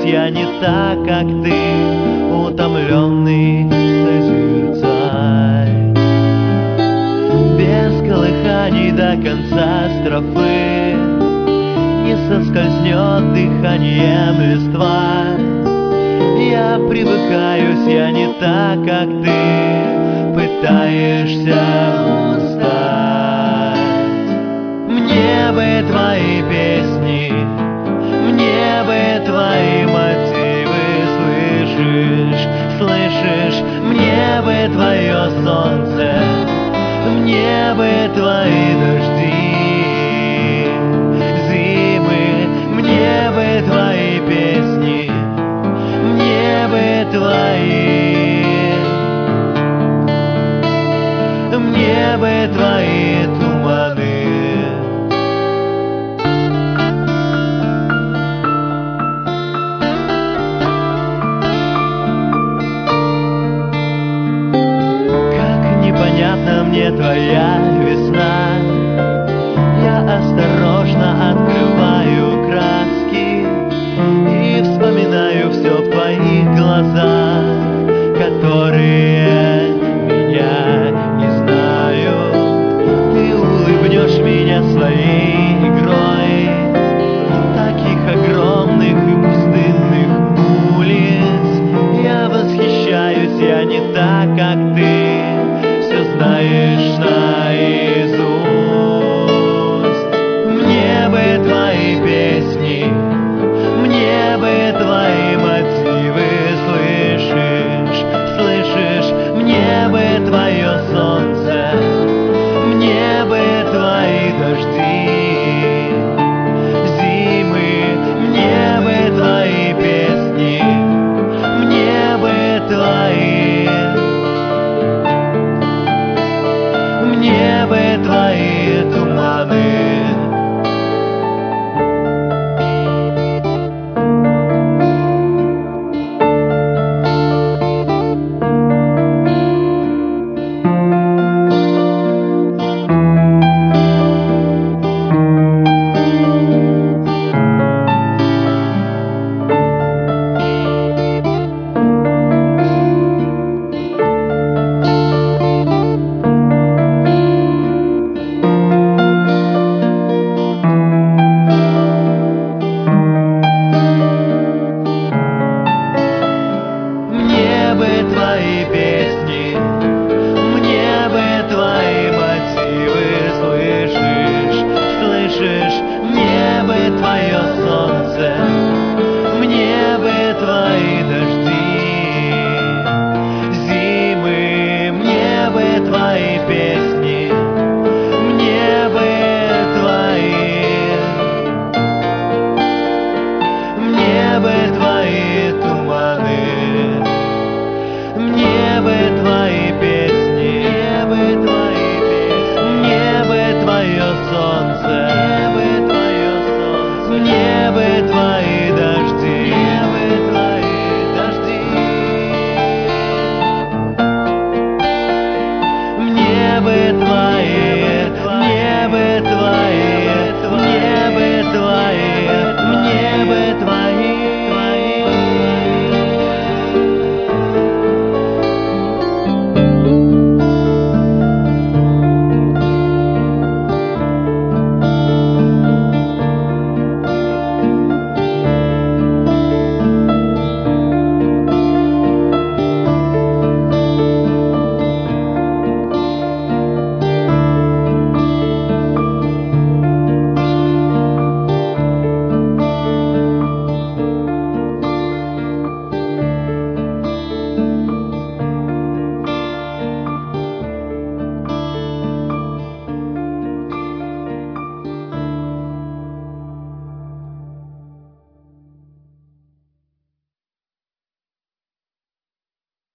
привыкаюсь я не так, как ты, утомленный созерцать. Без колыханий до конца строфы не соскользнет дыханием листва. Я привыкаюсь я не так, как ты, пытаешься устать. Мне бы твои песни, мне бы твои мотивы, слышишь, слышишь? Мне бы твое солнце, мне бы твои дожди, зимы, мне бы твои песни, мне бы твои, мне бы твои туманы. Непонятна мне твоя весна. Я осторожно открываю краски и вспоминаю все в твоих глазах, которые меня не знают. Ты улыбнешь меня своей игрой таких огромных и пустынных улиц. Я восхищаюсь, я не так, как ты, все знаешь наизусть. Мне бы твои песни, мне бы твои мотивы, слышишь, слышишь? Мне бы твое солнце, мне бы твои дожди, зимы, мне бы твои песни, мне бы твои, мне бы твои туманы. Мне бы твои песни, мне бы твои мотивы, слышишь, слышишь? Мне бы твое солнце, мне бы твои